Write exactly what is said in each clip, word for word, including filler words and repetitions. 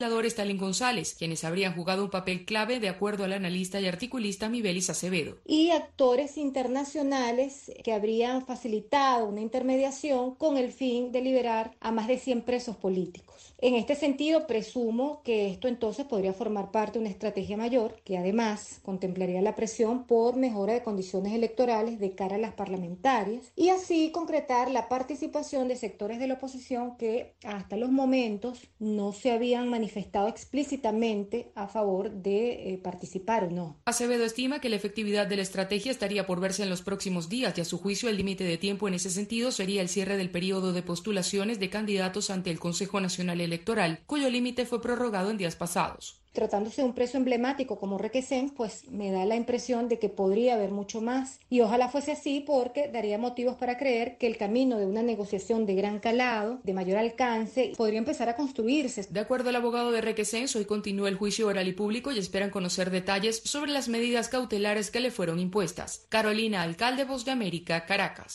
Stalin González, quienes habrían jugado un papel clave de acuerdo al analista y articulista Mibelis Acevedo. Y actores internacionales que habrían facilitado una intermediación con el fin de liberar a más de cien presos políticos. En este sentido, presumo que esto entonces podría formar parte de una estrategia mayor que además contemplaría la presión por mejora de condiciones electorales de cara a las parlamentarias y así concretar la participación de sectores de la oposición que hasta los momentos no se habían manifestado explícitamente a favor de eh, participar o no. Acevedo estima que la efectividad de la estrategia estaría por verse en los próximos días y a su juicio el límite de tiempo en ese sentido sería el cierre del periodo de postulaciones de candidatos ante el Consejo Nacional Electoral, cuyo límite fue prorrogado en días pasados. Tratándose de un preso emblemático como Requesens, pues me da la impresión de que podría haber mucho más y ojalá fuese así porque daría motivos para creer que el camino de una negociación de gran calado, de mayor alcance, podría empezar a construirse. De acuerdo al abogado de Requesens, hoy continúa el juicio oral y público y esperan conocer detalles sobre las medidas cautelares que le fueron impuestas. Carolina Alcalde, Voz de América, Caracas.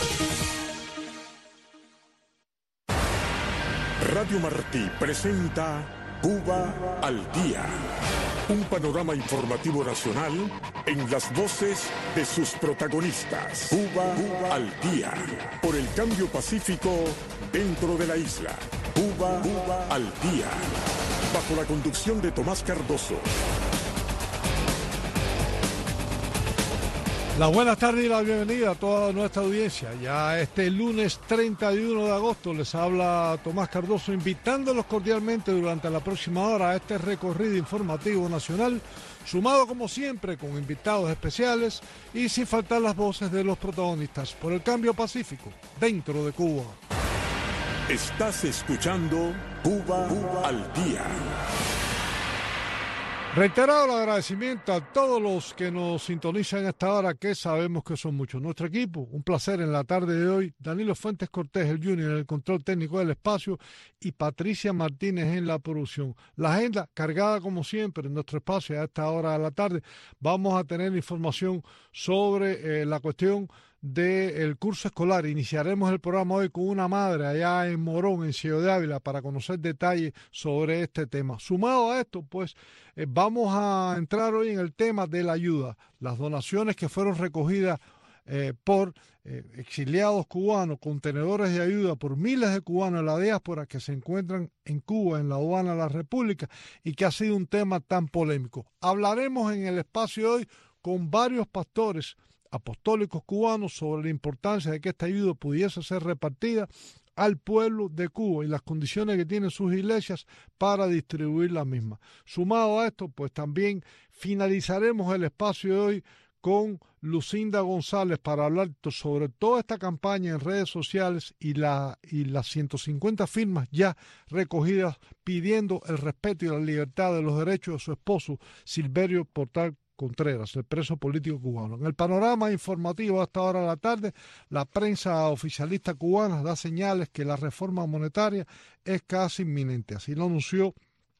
Radio Martí presenta Cuba al Día, un panorama informativo nacional en las voces de sus protagonistas. Cuba, Cuba al Día, por el cambio pacífico dentro de la isla. Cuba, Cuba al Día, bajo la conducción de Tomás Cardoso. La buenas tardes y la bienvenida a toda nuestra audiencia. Ya este lunes treinta y uno de agosto les habla Tomás Cardoso, invitándolos cordialmente durante la próxima hora a este recorrido informativo nacional, sumado como siempre con invitados especiales y sin faltar las voces de los protagonistas por el cambio pacífico dentro de Cuba. Estás escuchando Cuba, Cuba al Día. Reiterado el agradecimiento a todos los que nos sintonizan a esta hora, que sabemos que son muchos. Nuestro equipo, un placer en la tarde de hoy. Danilo Fuentes Cortés, el Junior, en el control técnico del espacio, y Patricia Martínez en la producción. La agenda cargada como siempre en nuestro espacio a esta hora de la tarde. Vamos a tener información sobre eh, la cuestión del curso escolar. Iniciaremos el programa hoy con una madre allá en Morón, en Ciudad de Ávila, para conocer detalles sobre este tema. Sumado a esto, pues, eh, vamos a entrar hoy en el tema de la ayuda, las donaciones que fueron recogidas eh, por eh, exiliados cubanos, contenedores de ayuda por miles de cubanos en la diáspora que se encuentran en Cuba, en la aduana de la República, y que ha sido un tema tan polémico. Hablaremos en el espacio de hoy con varios pastores apostólicos cubanos sobre la importancia de que esta ayuda pudiese ser repartida al pueblo de Cuba y las condiciones que tienen sus iglesias para distribuir la misma. Sumado a esto, pues también finalizaremos el espacio de hoy con Lucinda González para hablar sobre toda esta campaña en redes sociales y, la, y las ciento cincuenta firmas ya recogidas pidiendo el respeto y la libertad de los derechos de su esposo Silverio Portal Contreras, el preso político cubano. En el panorama informativo a esta hora de la tarde, la prensa oficialista cubana da señales que la reforma monetaria es casi inminente. Así lo anunció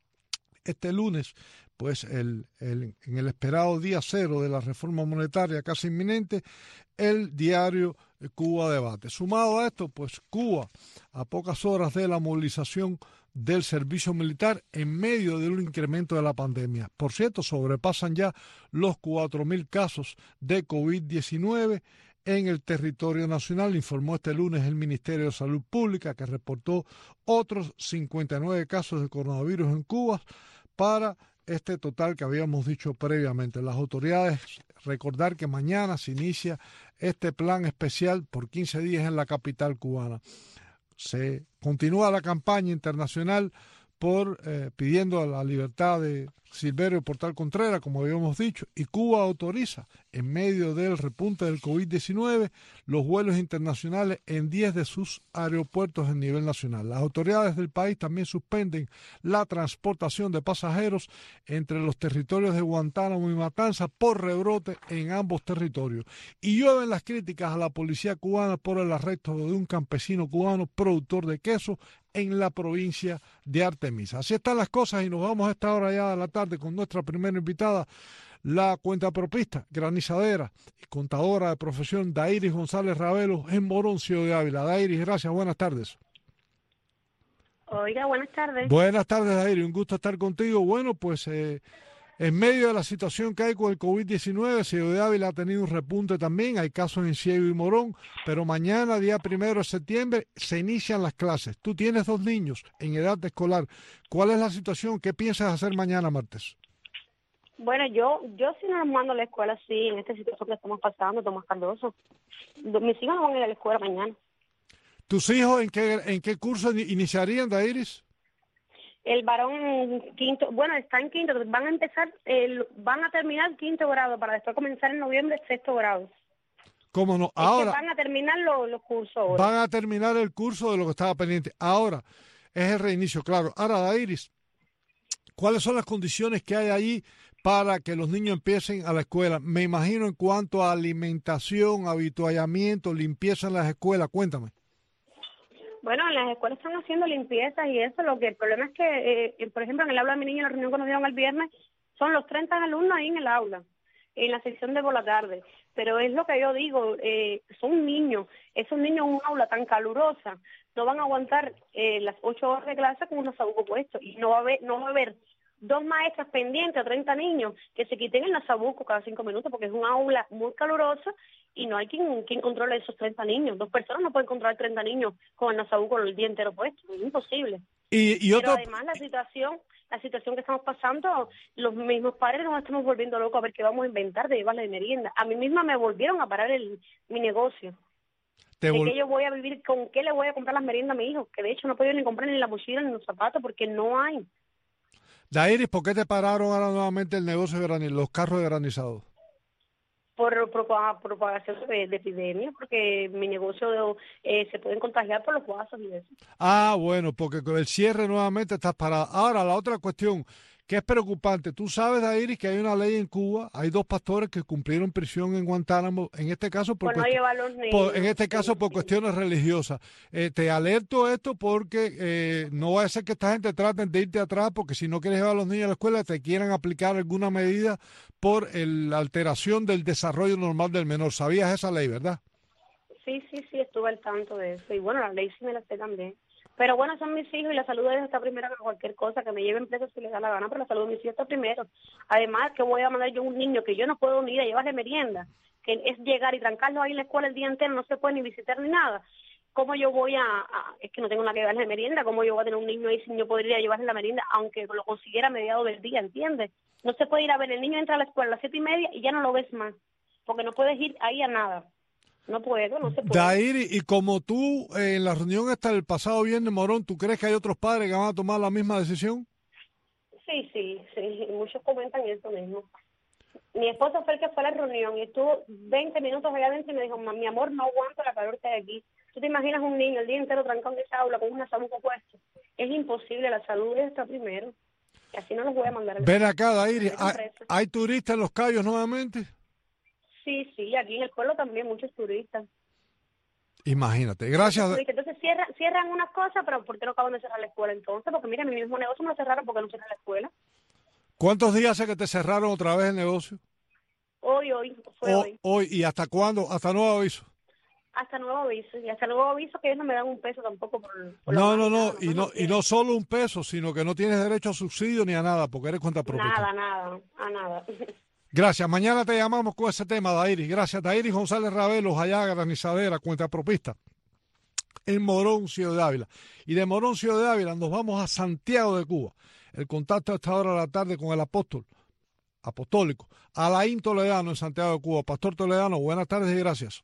este lunes, pues el, el, en el esperado día cero de la reforma monetaria casi inminente, el diario Cuba Debate. Sumado a esto, pues Cuba, a pocas horas de la movilización del servicio militar en medio de un incremento de la pandemia. Por cierto, sobrepasan ya los cuatro mil casos de COVID diecinueve en el territorio nacional, informó este lunes el Ministerio de Salud Pública, que reportó otros cincuenta y nueve casos de coronavirus en Cuba para este total que habíamos dicho previamente. Las autoridades, recordar que mañana se inicia este plan especial por quince días en la capital cubana. Se continúa la campaña internacional por eh, pidiendo la libertad de Silverio Portal Contreras, como habíamos dicho, y Cuba autoriza, en medio del repunte del COVID diecinueve, los vuelos internacionales en diez de sus aeropuertos a nivel nacional. Las autoridades del país también suspenden la transportación de pasajeros entre los territorios de Guantánamo y Matanzas por rebrote en ambos territorios. Y llueven las críticas a la policía cubana por el arresto de un campesino cubano productor de queso en la provincia de Artemisa. Así están las cosas y nos vamos a esta hora ya de la tarde con nuestra primera invitada, la cuentapropista, granizadera y contadora de profesión Dairis González Ravelo en Morón, Ciudad de Ávila. Dairis, gracias, buenas tardes. Oiga, buenas tardes. Buenas tardes, Dairi, un gusto estar contigo. Bueno, pues eh, en medio de la situación que hay con el COVID diecinueve, Ciudad de Ávila ha tenido un repunte también, hay casos en Ciego y Morón, pero mañana, día primero de septiembre, se inician las clases. Tú tienes dos niños en edad de escolar. ¿Cuál es la situación? ¿Qué piensas hacer mañana, martes? Bueno, yo yo sí no los mando a la escuela, sí, en esta situación que estamos pasando, Tomás Cardoso. Mis hijos no van a ir a la escuela mañana. ¿Tus hijos en qué, en qué curso iniciarían, Dairis? El varón en quinto, bueno, está en quinto, van a empezar, el, van a terminar quinto grado para después comenzar en noviembre sexto grado. ¿Cómo no? Es Ahora que van a terminar los, los cursos ahora. Van a terminar el curso de lo que estaba pendiente. Ahora es el reinicio, claro. Ahora, Dairis, ¿cuáles son las condiciones que hay ahí para que los niños empiecen a la escuela? Me imagino en cuanto a alimentación, habituallamiento, limpieza en las escuelas. Cuéntame. Bueno, en las escuelas están haciendo limpiezas y eso, lo que el problema es que, eh, por ejemplo, en el aula de mi niño, en la reunión que nos dieron el viernes, son los treinta alumnos ahí en el aula, en la sección de por la tarde. Pero es lo que yo digo, eh, son niños, esos niños en un aula tan calurosa, no van a aguantar eh, las ocho horas de clase con unos sabucos puestos. Y no va a haber, no va a haber dos maestras pendientes a treinta niños que se quiten el nasabuco cada cinco minutos, porque es un aula muy calurosa y no hay quien, quien controle esos treinta niños. Dos personas no pueden controlar treinta niños con el nasabuco el día entero puesto, es imposible. Y, y otro... Pero además la situación, la situación que estamos pasando, los mismos padres nos estamos volviendo locos a ver qué vamos a inventar de llevarle de merienda. A mí misma me volvieron a parar el, mi negocio. ¿De qué yo voy a vivir? ¿Con qué le voy a comprar las meriendas a mi hijo? Que de hecho no he podido ni comprar ni la mochila ni los zapatos porque no hay. Dairis, ¿por qué te pararon ahora nuevamente el negocio de granizados, los carros de granizados? Por propagación de, de epidemia, porque mi negocio eh, se pueden contagiar por los vasos y eso. Ah, bueno, porque con el cierre nuevamente estás parado. Ahora, la otra cuestión, que es preocupante. Tú sabes, Dairis, que hay una ley en Cuba, hay dos pastores que cumplieron prisión en Guantánamo, en este caso por, por no llevar los niños, por, en este caso sí, por sí. cuestiones religiosas. Eh, te alerto esto porque eh, no va a ser que esta gente traten de irte atrás, porque si no quieres llevar a los niños a la escuela te quieran aplicar alguna medida por el, la alteración del desarrollo normal del menor. ¿Sabías esa ley, verdad? Sí, sí, sí, estuve al tanto de eso. Y bueno, la ley sí me la sé también. Pero bueno, son mis hijos y la salud de ellos está primero que cualquier cosa, que me lleven preso si les da la gana, pero la salud de mis hijos está primero. Además, que voy a mandar yo a un niño que yo no puedo ni ir a llevarle merienda, que es llegar y trancarlo ahí en la escuela el día entero, no se puede ni visitar ni nada. ¿Cómo yo voy a, a es que no tengo nada que darle merienda, cómo yo voy a tener un niño ahí sin yo poder ir a llevarle la merienda, aunque lo consiguiera a mediados del día, ¿entiendes? No se puede ir a ver, el niño entra a la escuela a las siete y media y ya no lo ves más, porque no puedes ir ahí a nada. No puedo, no se puede. Dairi, y como tú eh, en la reunión hasta el pasado viernes, Morón, ¿tú crees que hay otros padres que van a tomar la misma decisión? Sí, sí, sí, muchos comentan eso mismo. Mi esposo fue el que fue a la reunión y estuvo veinte minutos allá adentro y me dijo, mi amor, no aguanto la calor que hay aquí. ¿Tú te imaginas un niño el día entero trancado en esa aula con una salud puesto? Es imposible, la salud está primero. Y así no los voy a mandar a la Ven acá, Dairi, ¿hay, ¿hay turistas en Los Cayos nuevamente? Sí, sí, aquí en el pueblo también muchos turistas. Imagínate, gracias. Entonces cierran, cierran unas cosas, pero ¿por qué no acaban de cerrar la escuela entonces? Porque mira, mi mismo negocio me lo cerraron porque no cerraron la escuela. ¿Cuántos días hace que te cerraron otra vez el negocio? Hoy, hoy, fue o, hoy. Hoy, ¿y hasta cuándo? ¿Hasta nuevo aviso? Hasta nuevo aviso, y hasta nuevo aviso que ellos no me dan un peso tampoco por, por No, no, no, no, y no, y no solo un peso, sino que no tienes derecho a subsidio ni a nada, porque eres cuenta propia. Nada, nada, a nada. Gracias. Mañana te llamamos con ese tema, Dairis. Gracias. Dairis González Ravelos, allá granizadera, cuenta propista, en Morón, Ciudad de Ávila. Y de Morón, Ciudad de Ávila, nos vamos a Santiago de Cuba. El contacto a esta hora de la tarde con el apóstol apostólico, Alain Toledano, en Santiago de Cuba. Pastor Toledano, buenas tardes y gracias.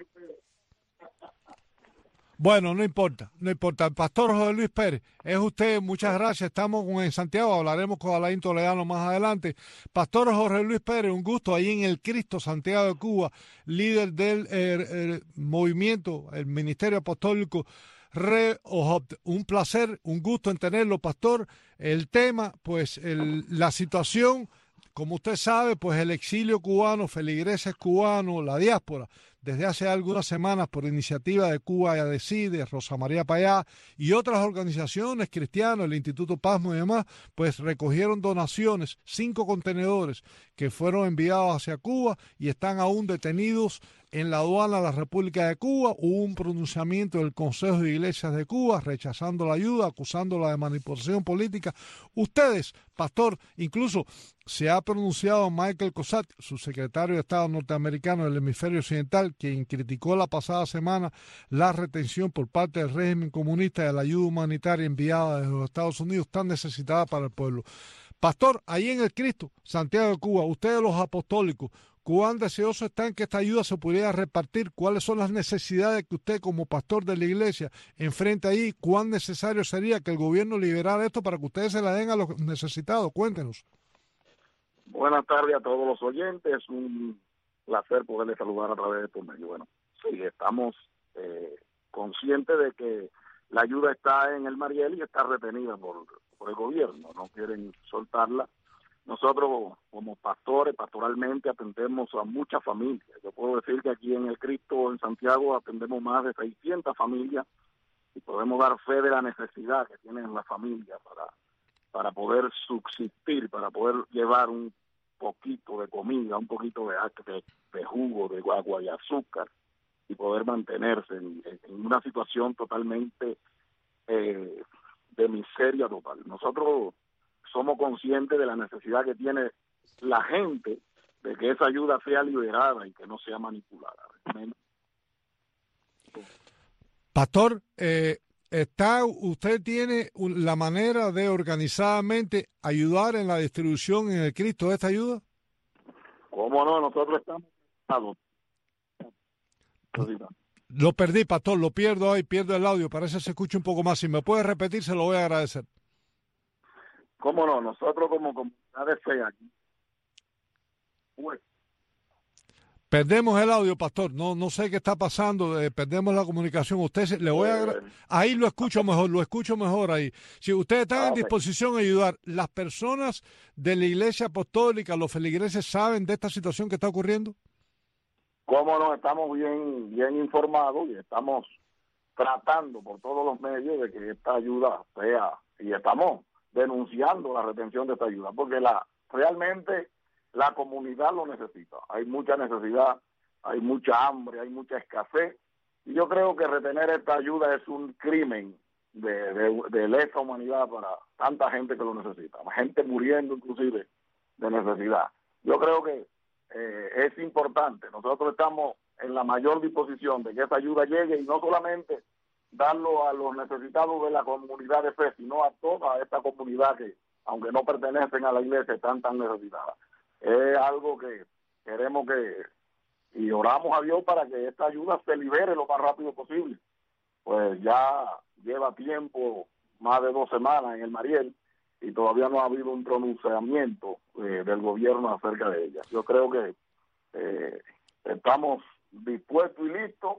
Bueno, no importa, no importa. El pastor José Luis Pérez, es usted, muchas gracias. Estamos en Santiago, hablaremos con Alain Toledano más adelante. Pastor José Luis Pérez, un gusto ahí en el Cristo, Santiago de Cuba, líder del eh, eh, movimiento, el Ministerio Apostólico Rehoboth. Un placer, un gusto en tenerlo, pastor. El tema, pues el, la situación, como usted sabe, pues el exilio cubano, feligreses cubanos, la diáspora, desde hace algunas semanas por iniciativa de Cuba Ya Decide, Rosa María Payá y otras organizaciones cristianas, el Instituto Pasmo y demás, pues recogieron donaciones, cinco contenedores que fueron enviados hacia Cuba y están aún detenidos en la aduana de la República de Cuba. Hubo un pronunciamiento del Consejo de Iglesias de Cuba rechazando la ayuda, acusándola de manipulación política. Ustedes, pastor, incluso se ha pronunciado Michael Cossack, su secretario de Estado norteamericano del hemisferio occidental, quien criticó la pasada semana la retención por parte del régimen comunista de la ayuda humanitaria enviada desde los Estados Unidos, tan necesitada para el pueblo. Pastor, ahí en el Cristo, Santiago de Cuba, ustedes los apostólicos, ¿cuán deseosos están que esta ayuda se pudiera repartir? ¿Cuáles son las necesidades que usted como pastor de la iglesia enfrenta ahí? ¿Cuán necesario sería que el gobierno liberara esto para que ustedes se la den a los necesitados? Cuéntenos. Buenas tardes a todos los oyentes. Es un placer poderles saludar a través de estos medios. Bueno, sí, estamos eh, conscientes de que la ayuda está en el Mariel y está retenida por, por el gobierno. No quieren soltarla. Nosotros, como pastores, pastoralmente atendemos a muchas familias. Yo puedo decir que aquí en el Cristo, en Santiago, atendemos más de seiscientas familias y podemos dar fe de la necesidad que tienen las familias para, para poder subsistir, para poder llevar un poquito de comida, un poquito de, de, de jugo, de agua y azúcar y poder mantenerse en, en una situación totalmente eh, de miseria total. Nosotros somos conscientes de la necesidad que tiene la gente de que esa ayuda sea liberada y que no sea manipulada. Pastor, eh, está, ¿usted tiene la manera de organizadamente ayudar en la distribución en el Cristo de esta ayuda? ¿Cómo no? Nosotros estamos... Lo perdí, pastor, lo pierdo ahí, pierdo el audio, parece que se escucha un poco más. Si me puede repetir, se lo voy a agradecer. ¿Cómo no? Nosotros como comunidad de fe aquí. Pues, perdemos el audio, pastor. No no sé qué está pasando. Eh, perdemos la comunicación. Usted se, le voy a agra- ahí lo escucho mejor, lo escucho mejor ahí. Si ustedes están ah, en okay. disposición de ayudar, las personas de la Iglesia Apostólica, los feligreses, ¿saben de esta situación que está ocurriendo? ¿Cómo no? Estamos bien bien informados y estamos tratando por todos los medios de que esta ayuda sea, y estamos denunciando la retención de esta ayuda, porque la realmente la comunidad lo necesita. Hay mucha necesidad, hay mucha hambre, hay mucha escasez, y yo creo que retener esta ayuda es un crimen de, de, de lesa humanidad para tanta gente que lo necesita, gente muriendo inclusive de necesidad. Yo creo que eh, es importante, nosotros estamos en la mayor disposición de que esta ayuda llegue y no solamente darlo a los necesitados de la comunidad de fe, sino a toda esta comunidad que, aunque no pertenecen a la iglesia, están tan necesitadas. Es algo que queremos que, y oramos a Dios para que esta ayuda se libere lo más rápido posible. Pues ya lleva tiempo, más de dos semanas en el Mariel, y todavía no ha habido un pronunciamiento eh, del gobierno acerca de ella. Yo creo que eh, estamos dispuestos y listos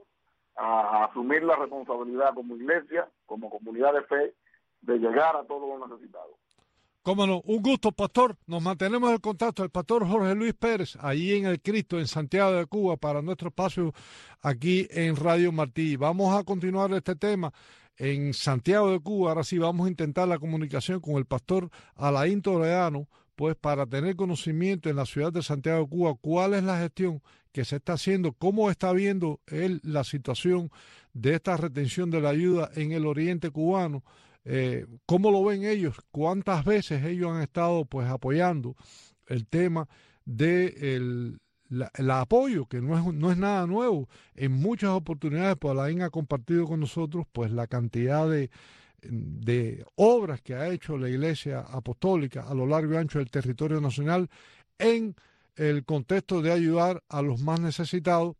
a asumir la responsabilidad como iglesia, como comunidad de fe, de llegar a todos los necesitados. Cómo no, un gusto, pastor. Nos mantenemos en contacto. El pastor Jorge Luis Pérez, ahí en el Cristo, en Santiago de Cuba, para nuestro espacio aquí en Radio Martí. Vamos a continuar este tema en Santiago de Cuba. Ahora sí vamos a intentar la comunicación con el pastor Alain Toledano, pues para tener conocimiento en la ciudad de Santiago de Cuba, cuál es la gestión que se está haciendo, cómo está viendo él la situación de esta retención de la ayuda en el oriente cubano, eh, cómo lo ven ellos, cuántas veces ellos han estado pues apoyando el tema de el, la, el apoyo, que no es, no es nada nuevo. En muchas oportunidades, pues Alain ha compartido con nosotros pues la cantidad de de obras que ha hecho la Iglesia Apostólica a lo largo y ancho del territorio nacional en el contexto de ayudar a los más necesitados,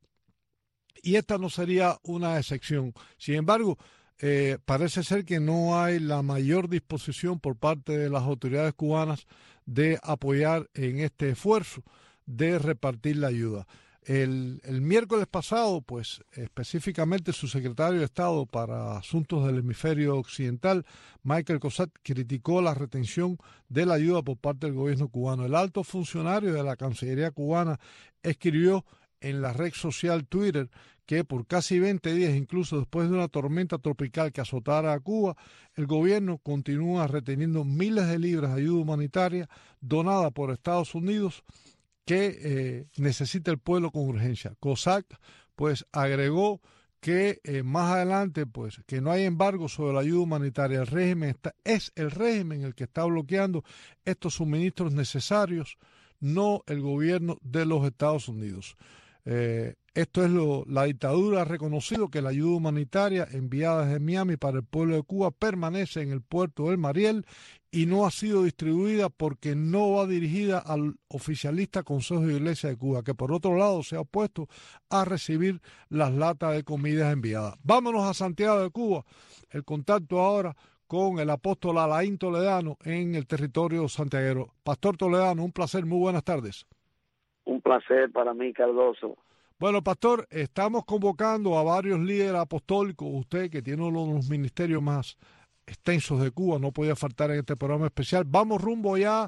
y esta no sería una excepción. Sin embargo, eh, parece ser que no hay la mayor disposición por parte de las autoridades cubanas de apoyar en este esfuerzo de repartir la ayuda. El, el miércoles pasado, pues específicamente su secretario de Estado para Asuntos del Hemisferio Occidental, Michael Cossack, criticó la retención de la ayuda por parte del gobierno cubano. El alto funcionario de la Cancillería cubana escribió en la red social Twitter que por casi veinte días, incluso después de una tormenta tropical que azotara a Cuba, el gobierno continúa reteniendo miles de libras de ayuda humanitaria donada por Estados Unidos que eh, necesita el pueblo con urgencia. Cossack pues agregó que eh, más adelante, pues, que no hay embargo sobre la ayuda humanitaria. El régimen está, es el régimen el que está bloqueando estos suministros necesarios, no el gobierno de los Estados Unidos. Eh, esto es lo, la dictadura ha reconocido que la ayuda humanitaria enviada desde Miami para el pueblo de Cuba permanece en el puerto del Mariel y no ha sido distribuida porque no va dirigida al oficialista Consejo de Iglesia de Cuba, que por otro lado se ha opuesto a recibir las latas de comidas enviadas. Vámonos a Santiago de Cuba. El contacto ahora con el apóstol Alain Toledano en el territorio santiaguero. Pastor Toledano, un placer, muy buenas tardes. Un placer para mí, Cardoso. Bueno, pastor, estamos convocando a varios líderes apostólicos. Usted, que tiene uno de los ministerios más extensos de Cuba, no podía faltar en este programa especial. Vamos rumbo ya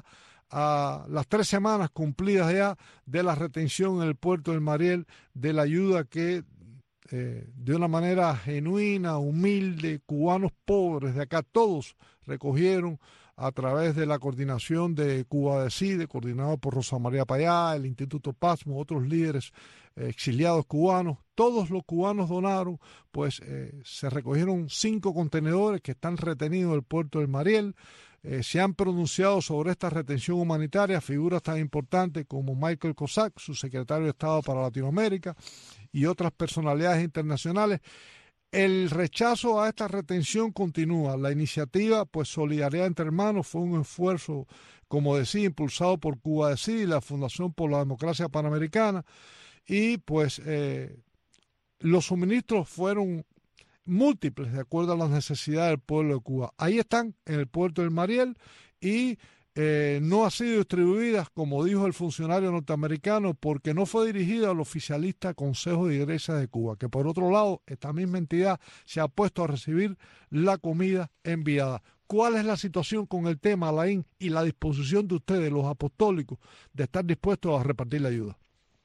a las tres semanas cumplidas ya de la retención en el puerto del Mariel, de la ayuda que eh, de una manera genuina, humilde, cubanos pobres de acá, todos recogieron a través de la coordinación de Cuba Decide, coordinado por Rosa María Payá, el Instituto Pasmo, otros líderes eh, exiliados cubanos. Todos los cubanos donaron, pues eh, se recogieron cinco contenedores que están retenidos en el puerto del Mariel. Eh, se han pronunciado sobre esta retención humanitaria figuras tan importantes como Michael Cossack, su secretario de Estado para Latinoamérica, y otras personalidades internacionales. El rechazo a esta retención continúa. La iniciativa, pues Solidaridad entre Hermanos, fue un esfuerzo, como decía, impulsado por Cuba Decide y la Fundación por la Democracia Panamericana, y pues eh, los suministros fueron múltiples de acuerdo a las necesidades del pueblo de Cuba. Ahí están en el puerto del Mariel y eh, no ha sido distribuida, como dijo el funcionario norteamericano, porque no fue dirigida al oficialista Consejo de Iglesias de Cuba, que por otro lado esta misma entidad se ha puesto a recibir la comida enviada. ¿Cuál es la situación con el tema, Alain, y la disposición de ustedes, los apostólicos, de estar dispuestos a repartir la ayuda?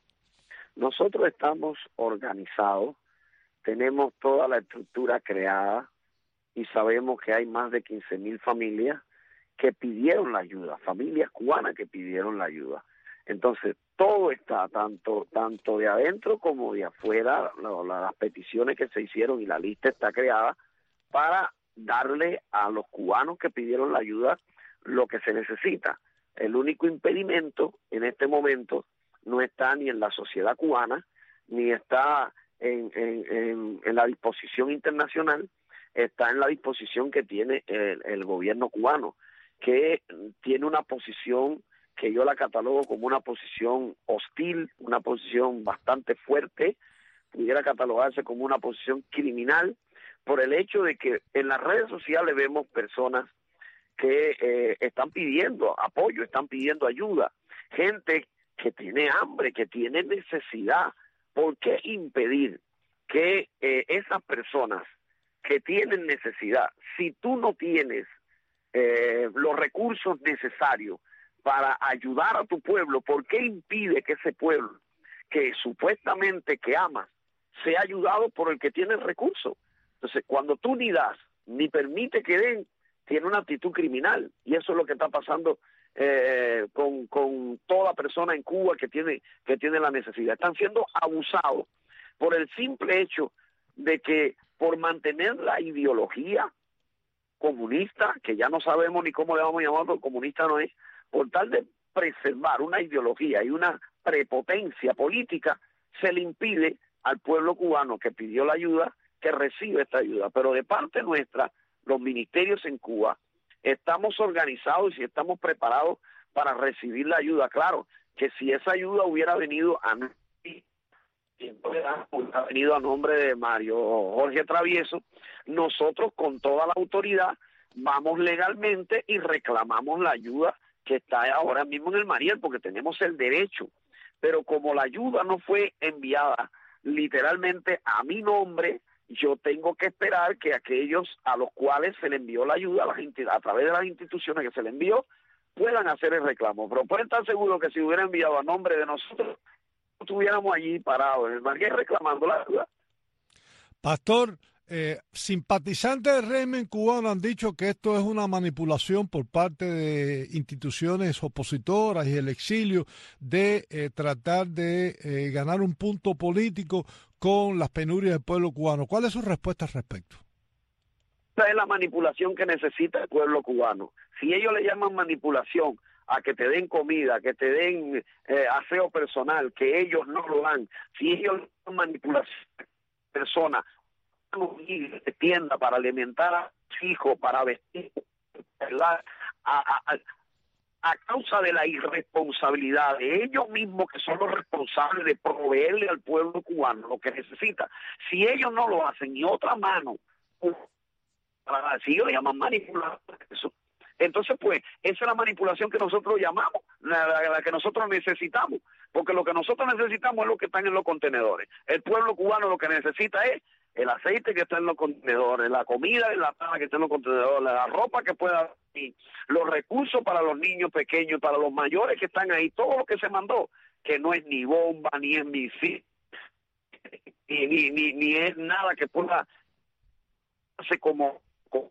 Nosotros estamos organizados, tenemos toda la estructura creada y sabemos que hay más de quince mil familias que pidieron la ayuda, familias cubanas que pidieron la ayuda. Entonces, todo está, tanto tanto de adentro como de afuera, lo, la, las peticiones que se hicieron y la lista está creada para darle a los cubanos que pidieron la ayuda lo que se necesita. El único impedimento en este momento no está ni en la sociedad cubana, ni está en, en, en, en la disposición internacional, está en la disposición que tiene el, el gobierno cubano, que tiene una posición que yo la catalogo como una posición hostil, una posición bastante fuerte, pudiera catalogarse como una posición criminal, por el hecho de que en las redes sociales vemos personas que eh, están pidiendo apoyo, están pidiendo ayuda, gente que tiene hambre, que tiene necesidad. ¿Por qué impedir que eh, esas personas que tienen necesidad, si tú no tienes eh, los recursos necesarios para ayudar a tu pueblo, ¿por qué impide que ese pueblo que supuestamente que amas sea ayudado por el que tiene el recurso? Entonces, cuando tú ni das, ni permite que den, tiene una actitud criminal, y eso es lo que está pasando eh, con, con toda persona en Cuba que tiene, que tiene la necesidad. Están siendo abusados por el simple hecho de que por mantener la ideología comunista, que ya no sabemos ni cómo le vamos a llamar, porque comunista no es, por tal de preservar una ideología y una prepotencia política, se le impide al pueblo cubano que pidió la ayuda que recibe esta ayuda. Pero de parte nuestra, los ministerios en Cuba, estamos organizados y estamos preparados para recibir la ayuda. Claro, que si esa ayuda hubiera venido a ha venido a nombre de Mario Jorge Travieso, nosotros con toda la autoridad vamos legalmente y reclamamos la ayuda que está ahora mismo en el Mariel, porque tenemos el derecho. Pero como la ayuda no fue enviada literalmente a mi nombre, yo tengo que esperar que aquellos a los cuales se le envió la ayuda, a, las, a través de las instituciones que se le envió, puedan hacer el reclamo. Pero pueden estar seguros que si hubiera enviado a nombre de nosotros, estuviéramos allí parados en el Mariel reclamando la ayuda. Pastor, eh, simpatizantes del régimen cubano han dicho que esto es una manipulación por parte de instituciones opositoras y el exilio de eh, tratar de eh, ganar un punto político con las penurias del pueblo cubano. ¿Cuál es su respuesta al respecto? Esa es la manipulación que necesita el pueblo cubano. Si ellos le llaman manipulación a que te den comida, que te den eh, aseo personal, que ellos no lo dan, si ellos le llaman manipulación a personas, de tienda para alimentar a sus hijos, para vestir, ¿verdad? A, a, a causa de la irresponsabilidad de ellos mismos, que son los responsables de proveerle al pueblo cubano lo que necesita. Si ellos no lo hacen y otra mano, si ellos llaman manipulación, eso, entonces pues esa es la manipulación que nosotros llamamos, la, la, la que nosotros necesitamos, porque lo que nosotros necesitamos es lo que están en los contenedores. El pueblo cubano lo que necesita es el aceite que está en los contenedores, la comida enlatada que está en los contenedores, la ropa que pueda ir, los recursos para los niños pequeños, para los mayores que están ahí, todo lo que se mandó, que no es ni bomba, ni es misil, ni, ni, ni, ni es nada que pueda hacer como, como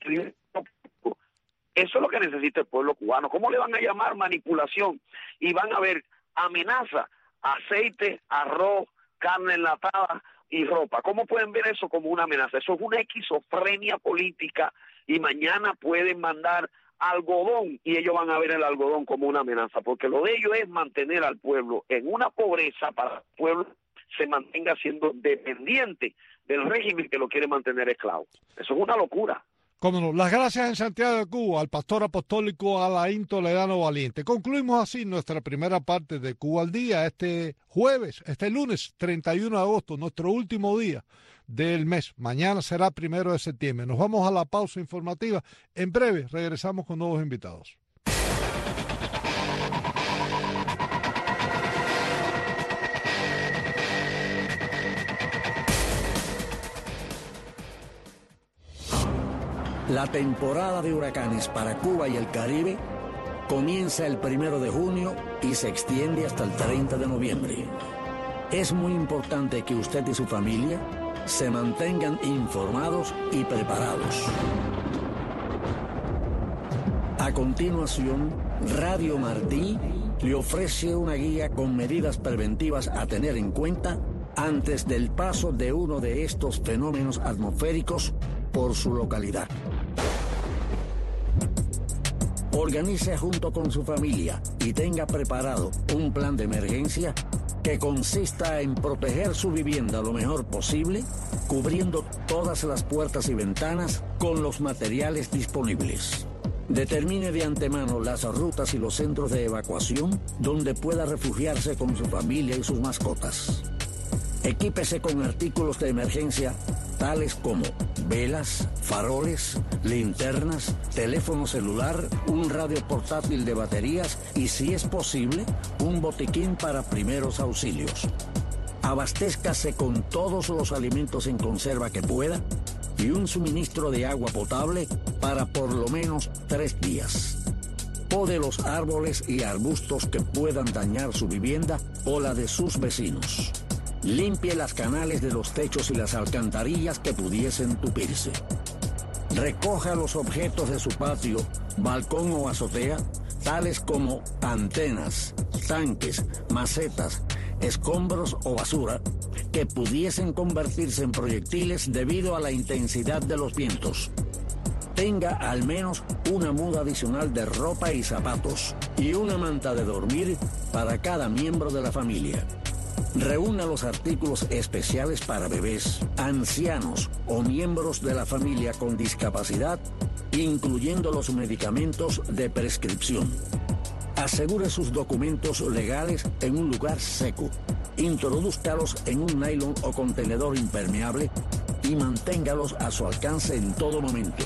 eso es lo que necesita el pueblo cubano. ¿Cómo le van a llamar manipulación? Y van a ver amenaza, aceite, arroz, carne enlatada y ropa. ¿Cómo pueden ver eso como una amenaza? Eso es una esquizofrenia política y mañana pueden mandar algodón y ellos van a ver el algodón como una amenaza, porque lo de ellos es mantener al pueblo en una pobreza para que el pueblo se mantenga siendo dependiente del régimen que lo quiere mantener esclavo. Eso es una locura. Cómo no. Las gracias en Santiago de Cuba al pastor apostólico Alain Toledano Valiente. Concluimos así nuestra primera parte de Cuba al Día este jueves, este lunes treinta y uno de agosto, nuestro último día del mes. Mañana será primero de septiembre. Nos vamos a la pausa informativa. En breve regresamos con nuevos invitados. La temporada de huracanes para Cuba y el Caribe comienza el primero de junio y se extiende hasta el treinta de noviembre. Es muy importante que usted y su familia se mantengan informados y preparados. A continuación, Radio Martí le ofrece una guía con medidas preventivas a tener en cuenta antes del paso de uno de estos fenómenos atmosféricos por su localidad. Organice junto con su familia y tenga preparado un plan de emergencia que consista en proteger su vivienda lo mejor posible, cubriendo todas las puertas y ventanas con los materiales disponibles. Determine de antemano las rutas y los centros de evacuación donde pueda refugiarse con su familia y sus mascotas. Equípese con artículos de emergencia tales como velas, faroles, linternas, teléfono celular, un radio portátil de baterías y, si es posible, un botiquín para primeros auxilios. Abastézcase con todos los alimentos en conserva que pueda y un suministro de agua potable para por lo menos tres días. Pode los árboles y arbustos que puedan dañar su vivienda o la de sus vecinos. Limpie las canales de los techos y las alcantarillas que pudiesen tupirse. Recoja los objetos de su patio, balcón o azotea, tales como antenas, tanques, macetas, escombros o basura, que pudiesen convertirse en proyectiles debido a la intensidad de los vientos. Tenga al menos una muda adicional de ropa y zapatos y una manta de dormir para cada miembro de la familia. Reúna los artículos especiales para bebés, ancianos o miembros de la familia con discapacidad, incluyendo los medicamentos de prescripción. Asegure sus documentos legales en un lugar seco. Introdúzcalos en un nylon o contenedor impermeable y manténgalos a su alcance en todo momento.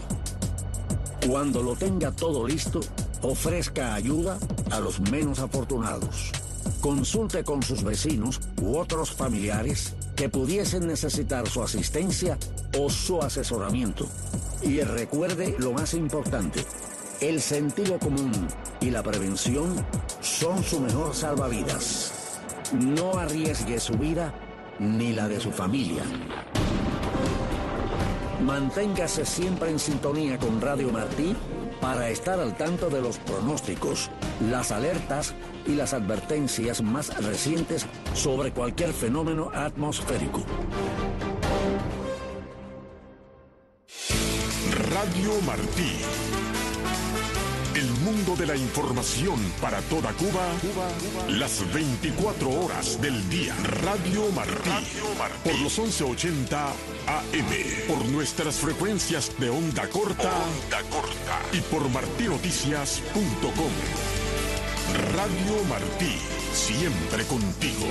Cuando lo tenga todo listo, ofrezca ayuda a los menos afortunados. Consulte con sus vecinos u otros familiares que pudiesen necesitar su asistencia o su asesoramiento. Y recuerde lo más importante, el sentido común y la prevención son su mejor salvavidas. No arriesgue su vida ni la de su familia. Manténgase siempre en sintonía con Radio Martí para estar al tanto de los pronósticos, las alertas y las advertencias más recientes sobre cualquier fenómeno atmosférico. Radio Martí. El mundo de la información para toda Cuba, Cuba, las veinticuatro horas del día. Radio Martí. Radio Martí. Por los once ochenta A M. Por nuestras frecuencias de onda corta. Onda corta. Y por martí noticias punto com. Radio Martí. Siempre contigo.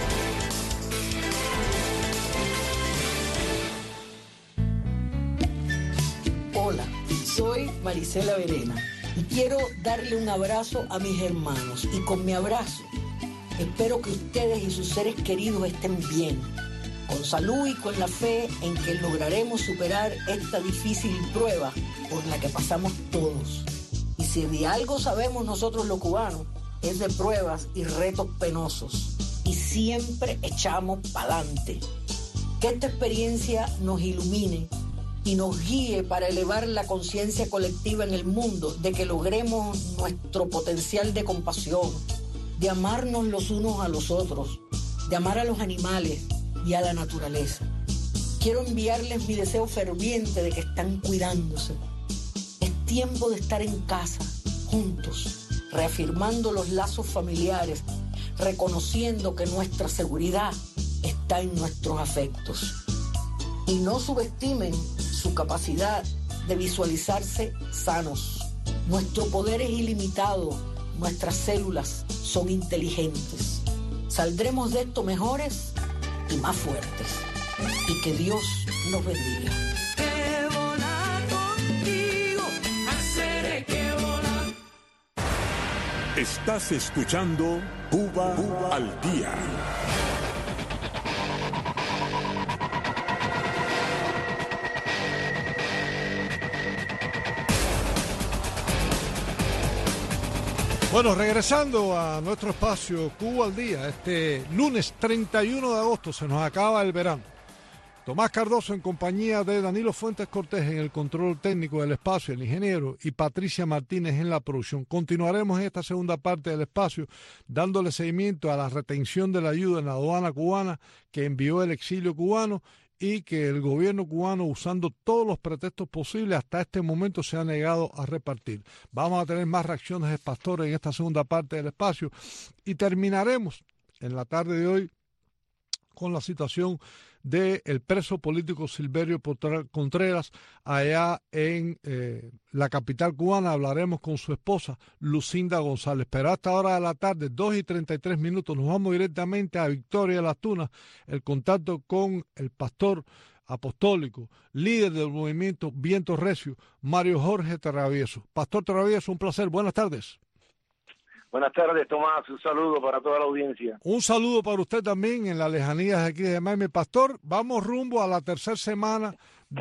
Hola, soy Marisela Verena. Y quiero darle un abrazo a mis hermanos. Y con mi abrazo, espero que ustedes y sus seres queridos estén bien, con salud y con la fe en que lograremos superar esta difícil prueba por la que pasamos todos. Y si de algo sabemos nosotros los cubanos, es de pruebas y retos penosos. Y siempre echamos pa'lante. Que esta experiencia nos ilumine y nos guíe para elevar la conciencia colectiva en el mundo, de que logremos nuestro potencial de compasión, de amarnos los unos a los otros, de amar a los animales y a la naturaleza. Quiero enviarles mi deseo ferviente de que están cuidándose. Es tiempo de estar en casa, juntos, reafirmando los lazos familiares, reconociendo que nuestra seguridad está en nuestros afectos. Y no subestimen su capacidad de visualizarse sanos. Nuestro poder es ilimitado, nuestras células son inteligentes. Saldremos de esto mejores y más fuertes. Y que Dios nos bendiga. Que volar contigo, hacer que volar. Estás escuchando Cuba, Cuba al Día. Bueno, regresando a nuestro espacio Cuba al Día, este lunes treinta y uno de agosto se nos acaba el verano. Tomás Cardoso en compañía de Danilo Fuentes Cortés en el control técnico del espacio, el ingeniero, y Patricia Martínez en la producción. Continuaremos en esta segunda parte del espacio dándole seguimiento a la retención de la ayuda en la aduana cubana que envió el exilio cubano y que el gobierno cubano, usando todos los pretextos posibles, hasta este momento se ha negado a repartir. Vamos a tener más reacciones de pastores en esta segunda parte del espacio y terminaremos en la tarde de hoy con la situación del preso político Silverio Contreras allá en eh, la capital cubana. Hablaremos con su esposa Lucinda González, pero a esta hora de la tarde, dos y treinta y tres minutos, nos vamos directamente a Victoria de las Tunas, el contacto con el pastor apostólico, líder del movimiento Viento Recio, Mario Jorge Travieso. Pastor Travieso, un placer, buenas tardes. Buenas tardes, Tomás. Un saludo para toda la audiencia. Un saludo para usted también en las lejanías de aquí de Miami. Pastor, vamos rumbo a la tercera semana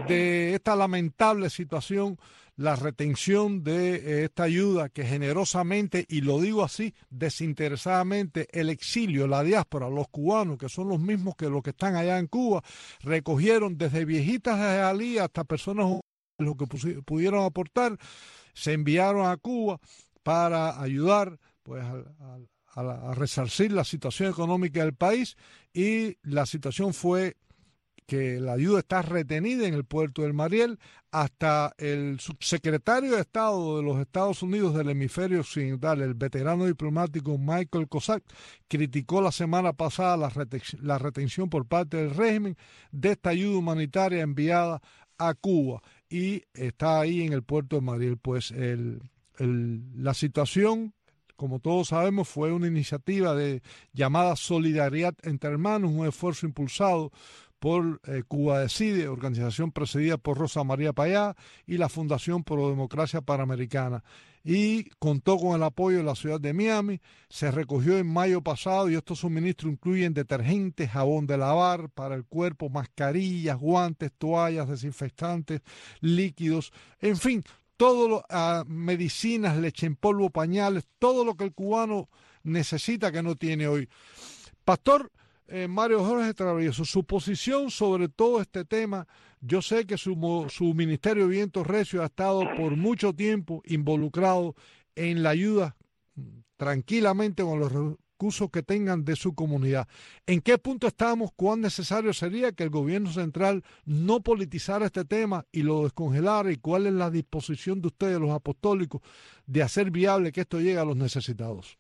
de esta lamentable situación, la retención de eh, esta ayuda que generosamente, y lo digo así, desinteresadamente, el exilio, la diáspora, los cubanos, que son los mismos que los que están allá en Cuba, recogieron desde viejitas de Jalí hasta personas lo que pudieron aportar, se enviaron a Cuba para ayudar pues a, a, a, a resarcir la situación económica del país, y la situación fue que la ayuda está retenida en el puerto del Mariel. Hasta el subsecretario de Estado de los Estados Unidos del hemisferio occidental, el veterano diplomático Michael Kozak, criticó la semana pasada la, reten la retención por parte del régimen de esta ayuda humanitaria enviada a Cuba, y está ahí en el puerto del Mariel. Pues el, el, la situación, como todos sabemos, fue una iniciativa de llamada Solidaridad entre Hermanos, un esfuerzo impulsado por eh, Cuba Decide, organización presidida por Rosa María Payá y la Fundación Pro Democracia Panamericana. Y contó con el apoyo de la ciudad de Miami. Se recogió en mayo pasado y estos suministros incluyen detergentes, jabón de lavar para el cuerpo, mascarillas, guantes, toallas, desinfectantes, líquidos, en fin, todo lo, uh, medicinas, leche en polvo, pañales, todo lo que el cubano necesita que no tiene hoy. Pastor, eh, Mario Jorge Travieso, su posición sobre todo este tema. Yo sé que su, su Ministerio de Vientos Recio ha estado por mucho tiempo involucrado en la ayuda tranquilamente con los recursos que tengan de su comunidad. ¿En qué punto estamos? ¿Cuán necesario sería que el gobierno central no politizara este tema y lo descongelara? ¿Y cuál es la disposición de ustedes, los apostólicos, de hacer viable que esto llegue a los necesitados?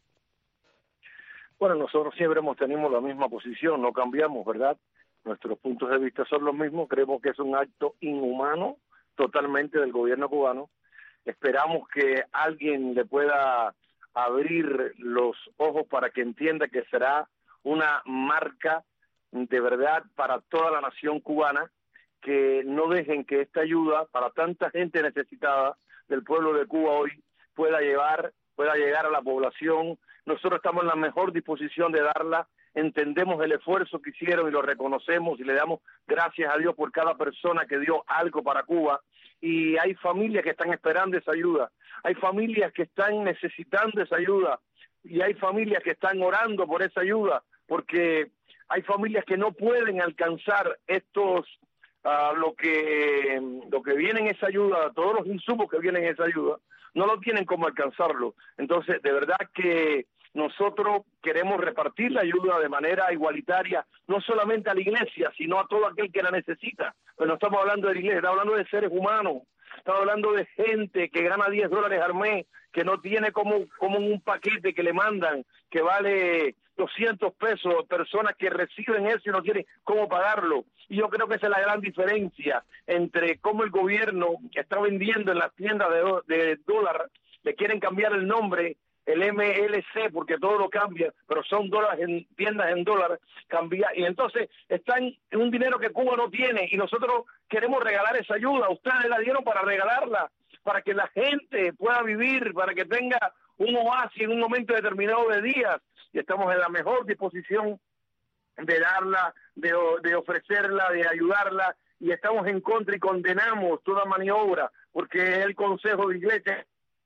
Bueno, nosotros siempre hemos tenido la misma posición, no cambiamos, ¿verdad? Nuestros puntos de vista son los mismos. Creemos que es un acto inhumano totalmente del gobierno cubano. Esperamos que alguien le pueda abrir los ojos para que entienda que será una marca de verdad para toda la nación cubana, que no dejen que esta ayuda para tanta gente necesitada del pueblo de Cuba hoy pueda llevar, pueda llegar a la población. Nosotros estamos en la mejor disposición de darla. Entendemos el esfuerzo que hicieron y lo reconocemos y le damos gracias a Dios por cada persona que dio algo para Cuba. Y hay familias que están esperando esa ayuda, hay familias que están necesitando esa ayuda y hay familias que están orando por esa ayuda, porque hay familias que no pueden alcanzar estos, uh, lo que lo que viene en esa ayuda, todos los insumos que vienen en esa ayuda, no lo tienen como alcanzarlo. Entonces, de verdad que nosotros queremos repartir la ayuda de manera igualitaria, no solamente a la iglesia, sino a todo aquel que la necesita. Pero no estamos hablando de la iglesia, estamos hablando de seres humanos, estamos hablando de gente que gana diez dólares al mes, que no tiene como, como un paquete que le mandan, que vale doscientos pesos, personas que reciben eso y no tienen cómo pagarlo. Y yo creo que esa es la gran diferencia entre cómo el gobierno está vendiendo en las tiendas de, de dólar, le quieren cambiar el nombre, el M L C, porque todo lo cambia, pero son dólares en tiendas en dólar, cambia, y entonces están en un dinero que Cuba no tiene, y nosotros queremos regalar esa ayuda. Ustedes la dieron para regalarla, para que la gente pueda vivir, para que tenga un oasis en un momento determinado de días, y estamos en la mejor disposición de darla, de, de ofrecerla, de ayudarla, y estamos en contra y condenamos toda maniobra, porque el Consejo de Iglesia,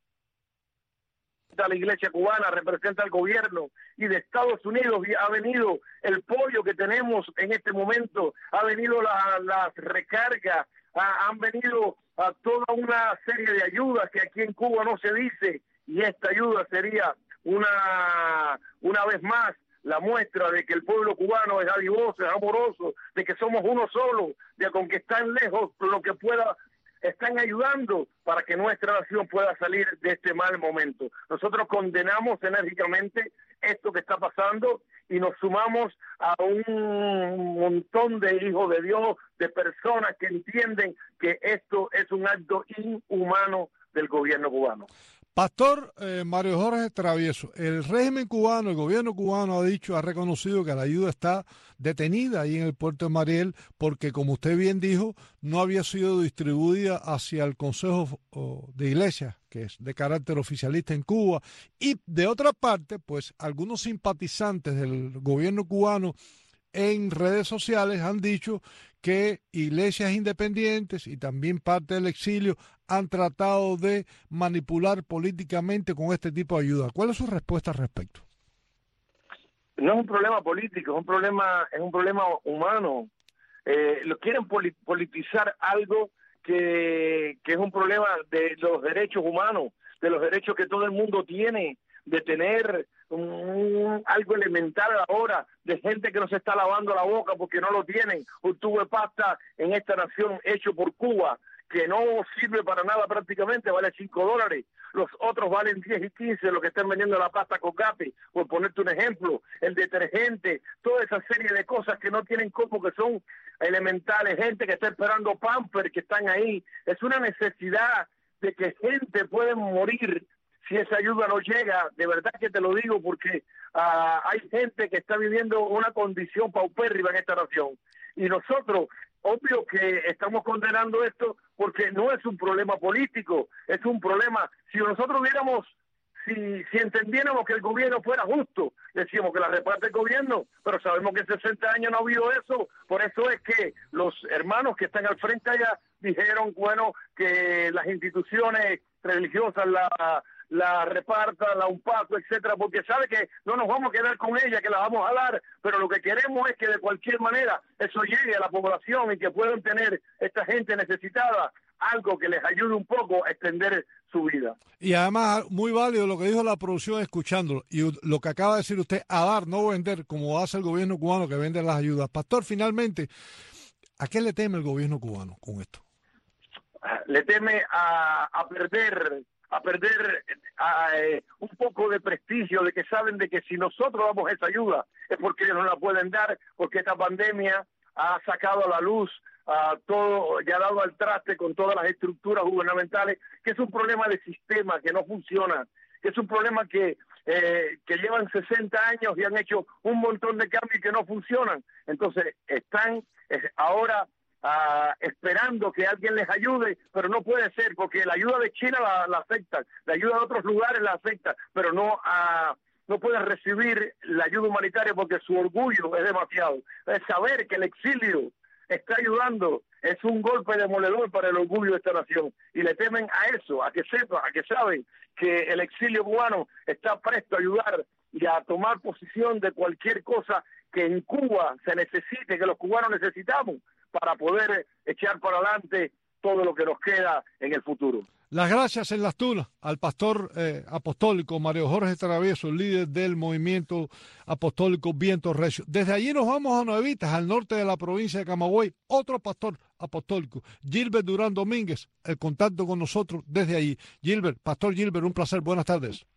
la iglesia cubana, representa al gobierno, y de Estados Unidos ha venido el pollo que tenemos en este momento, ha venido las la recargas, ha, han venido a toda una serie de ayudas que aquí en Cuba no se dice, y esta ayuda sería una, una vez más la muestra de que el pueblo cubano es adivoso, es amoroso, de que somos uno solo, de que aunque están lejos, lo que pueda, están ayudando para que nuestra nación pueda salir de este mal momento. Nosotros condenamos enérgicamente esto que está pasando y nos sumamos a un montón de hijos de Dios, de personas que entienden que esto es un acto inhumano del gobierno cubano. Pastor eh, Mario Jorge Travieso, el régimen cubano, el gobierno cubano ha dicho, ha reconocido que la ayuda está detenida ahí en el puerto de Mariel porque, como usted bien dijo, no había sido distribuida hacia el Consejo de Iglesias, que es de carácter oficialista en Cuba. Y de otra parte, pues algunos simpatizantes del gobierno cubano en redes sociales han dicho que iglesias independientes y también parte del exilio han tratado de manipular políticamente con este tipo de ayuda. ¿Cuál es su respuesta al respecto? No es un problema político, es un problema, es un problema humano. Eh, lo quieren politizar algo que, que es un problema de los derechos humanos, de los derechos que todo el mundo tiene, de tener un, algo elemental a la hora, de gente que no se está lavando la boca porque no lo tienen, un tubo de pasta en esta nación hecho por Cuba, que no sirve para nada prácticamente, vale cinco dólares, los otros valen diez y quince, lo que están vendiendo la pasta Colgate, por ponerte un ejemplo, el detergente, toda esa serie de cosas que no tienen como, que son elementales, gente que está esperando Pampers, que están ahí, es una necesidad de que gente puede morir si esa ayuda no llega. De verdad que te lo digo, porque uh, hay gente que está viviendo una condición paupérrima en esta nación, y nosotros, obvio que estamos condenando esto porque no es un problema político, es un problema, si nosotros viéramos, si, si entendiéramos que el gobierno fuera justo, decíamos que la reparte el gobierno, pero sabemos que en sesenta años no ha habido eso. Por eso es que los hermanos que están al frente allá dijeron, bueno, que las instituciones religiosas, la, la reparta, la UNPACO, etcétera, porque sabe que no nos vamos a quedar con ella, que la vamos a dar, pero lo que queremos es que de cualquier manera eso llegue a la población y que puedan tener esta gente necesitada algo que les ayude un poco a extender su vida. Y además, muy válido lo que dijo la producción escuchándolo, y lo que acaba de decir usted, a dar, no vender, como hace el gobierno cubano que vende las ayudas. Pastor, finalmente, ¿a qué le teme el gobierno cubano con esto? Le teme a, a perder a perder a, eh, un poco de prestigio, de que saben de que si nosotros damos esa ayuda es porque ellos no la pueden dar, porque esta pandemia ha sacado a la luz a todo, ya ha dado al traste con todas las estructuras gubernamentales, que es un problema de sistema que no funciona, que es un problema que eh, que llevan sesenta años y han hecho un montón de cambios que no funcionan. Entonces están eh, ahora Uh, esperando que alguien les ayude, pero no puede ser, porque la ayuda de China la, la afecta, la ayuda de otros lugares la afecta, pero no uh, no pueden recibir la ayuda humanitaria porque su orgullo es demasiado. Es saber que el exilio está ayudando es un golpe demoledor para el orgullo de esta nación, y le temen a eso, a que sepan, a que saben que el exilio cubano está presto a ayudar y a tomar posición de cualquier cosa que en Cuba se necesite, que los cubanos necesitamos, para poder echar para adelante todo lo que nos queda en el futuro. Las gracias en las tunas al pastor eh, apostólico Mario Jorge Travieso, líder del movimiento apostólico Viento Recio. Desde allí nos vamos a Nuevitas, al norte de la provincia de Camagüey, otro pastor apostólico, Gilbert Durán Domínguez, el contacto con nosotros desde allí. Gilbert, pastor Gilbert, un placer, buenas tardes.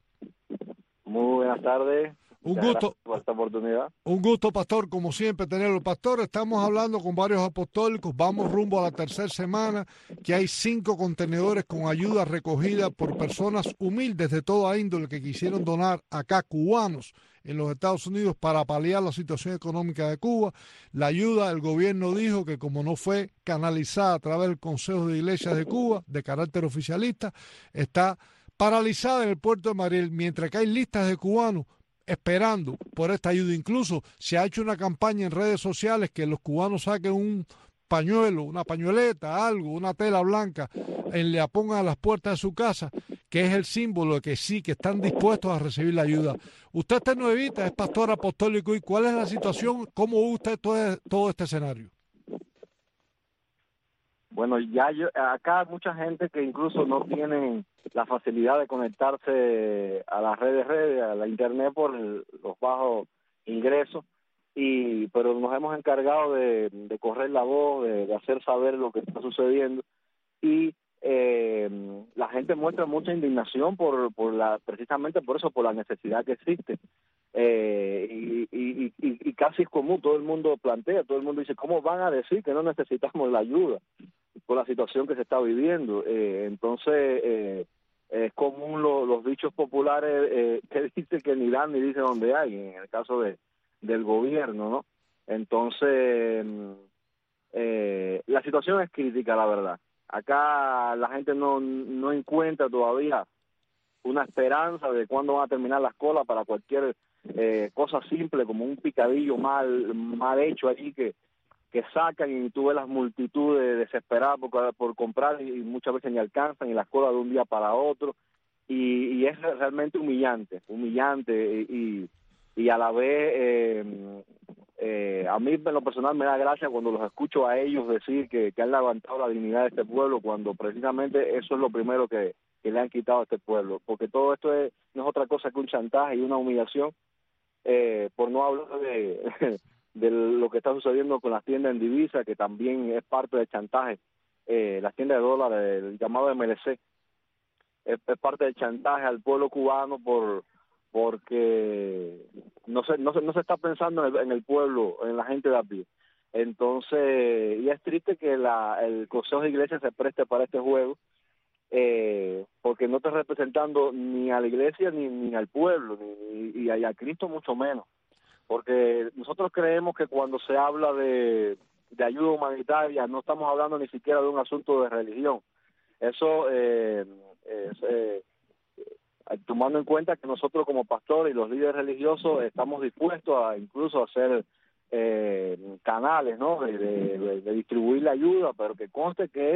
Muy buenas tardes. Un gusto por esta oportunidad. Un gusto, pastor, como siempre, tenerlo. Pastor, estamos hablando con varios apostólicos, vamos rumbo a la tercera semana, que hay cinco contenedores con ayuda recogida por personas humildes de toda índole que quisieron donar acá, cubanos, en los Estados Unidos, para paliar la situación económica de Cuba. La ayuda, el gobierno dijo que como no fue canalizada a través del Consejo de Iglesias de Cuba, de carácter oficialista, está paralizada en el puerto de Mariel, mientras que hay listas de cubanos esperando por esta ayuda. Incluso se ha hecho una campaña en redes sociales que los cubanos saquen un pañuelo, una pañueleta, algo, una tela blanca, y le pongan a las puertas de su casa, que es el símbolo de que sí, que están dispuestos a recibir la ayuda. Usted está en Nuevitas, es pastor apostólico, ¿y cuál es la situación? ¿Cómo ve usted todo, todo este escenario? Bueno, ya yo, acá hay mucha gente que incluso no tienen la facilidad de conectarse a las redes, redes, a la internet por el, los bajos ingresos, y pero nos hemos encargado de, de correr la voz, de, de hacer saber lo que está sucediendo, y eh, la gente muestra mucha indignación por, por la, precisamente por eso, por la necesidad que existe. Eh, y, y, y, y casi es común, todo el mundo plantea, todo el mundo dice, ¿cómo van a decir que no necesitamos la ayuda por la situación que se está viviendo? Eh, entonces, eh, es común lo, los dichos populares eh, que dicen que ni dan ni dicen dónde hay, en el caso de del gobierno, ¿no? Entonces, eh, la situación es crítica, la verdad. Acá la gente no, no encuentra todavía una esperanza de cuándo van a terminar las colas para cualquier eh, cosa simple, como un picadillo mal mal hecho allí que que sacan, y tú ves las multitudes desesperadas por, por comprar, y muchas veces ni alcanzan, y las colas de un día para otro, y, y es realmente humillante, humillante, y, y a la vez eh, eh, a mí en lo personal me da gracia cuando los escucho a ellos decir que, que han levantado la dignidad de este pueblo, cuando precisamente eso es lo primero que, que le han quitado a este pueblo, porque todo esto es, no es otra cosa que un chantaje y una humillación, eh, por no hablar de de lo que está sucediendo con las tiendas en divisa, que también es parte del chantaje, eh, las tiendas de dólares, el llamado M L C, es, es parte del chantaje al pueblo cubano por porque no se no se, no se está pensando en el, en el pueblo, en la gente de a pie. Entonces, y es triste que la, el Consejo de Iglesias se preste para este juego, eh, porque no está representando ni a la iglesia ni, ni al pueblo, ni, y a, a Cristo mucho menos. Porque nosotros creemos que cuando se habla de, de ayuda humanitaria no estamos hablando ni siquiera de un asunto de religión. Eso eh, es, eh, tomando en cuenta que nosotros como pastores y los líderes religiosos estamos dispuestos a incluso hacer eh, canales, ¿no? De, de, de distribuir la ayuda, pero que conste que es